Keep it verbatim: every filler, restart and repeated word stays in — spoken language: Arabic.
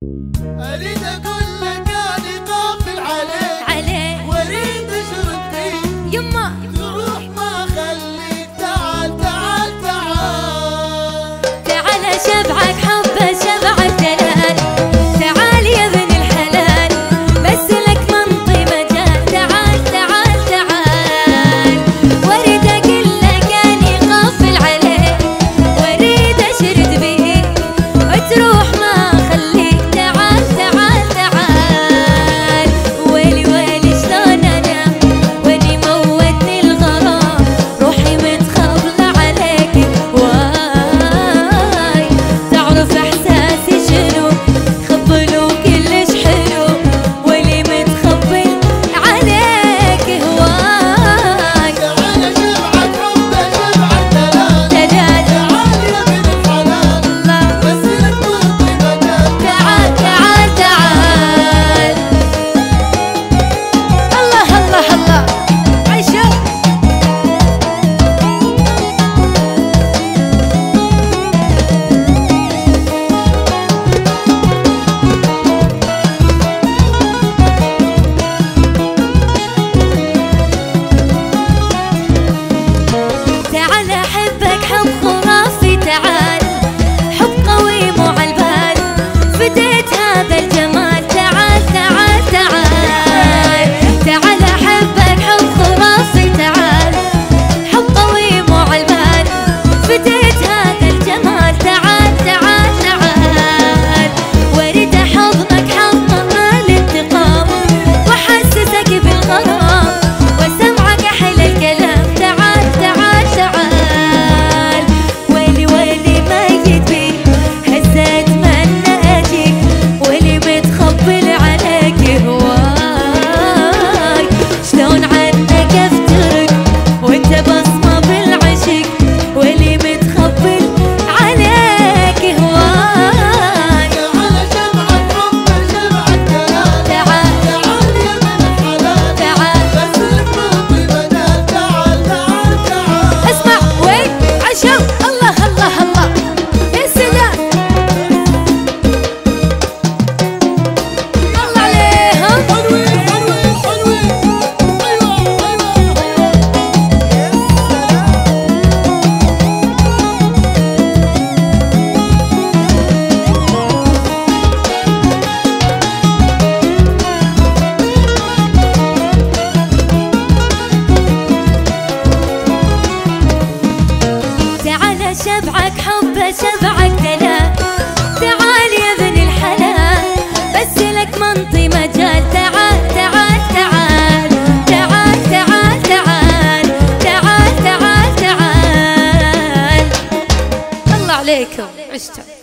أريد أقول لك أني قافل عليك عليك وأريد أشرب فيك يما تروح ما أخليك. تعال تعال تعال تعال شبعك حبه شبعك دلال. تعال يا ابن الحلال بس لك منطي مجال. تعال تعال تعال واريد اقول لك اني قافل عليك واريد اشرد بيك وتروح ما اخليك. تعال تعال تعال ويلي ويلي شلون انا واني موتني الغرام روحي متخبله عليك. واي تعرف احساسي شنو خبلو كلش حلو واللي متخبل عليك هواي. تعال شبعك حبه شبعك دلال. دلال تعال يا ابن الحلال الله بس لك منطي مجال. تعال تعال تعال الله الله الله عيشو. تعال احبك حب خرافي. تعال حب قوي مو عالبال فديت هذا الجمال. تعال تعال تعال تعال احبك حب خرافي. تعال حب قوي مو عالبال فديت هذا الجمال. تعال تعال تعال واريد احضنك حضن الانتقام واحسسك بالغرام واسمعك احلى الكلام. تعال تعال تعال ويلي ويلي ميت بيك هسه اتمنى اجيك واللي متخبل عليك هواي. شلون عنك افترق وانت بصمه بالعشق واللي متخبل عليك هواي. تعال شبعك حبه شبعك دلال. تعال تعال يا ابن الحلال تعال بس لك منطي مجال. تعال تعال تعال اسمع وين عشو. الله الله الله يا سلام الله عليهم. حلوين حلوين حلوين. أيوة أيوة تعال شبعك حبه شبعك دلال. تعال يا ابن الحلال بس لك منطي مجال. تعال تعال تعال تعال تعال تعال تعال تعال تعال الله عليكم عشتوا.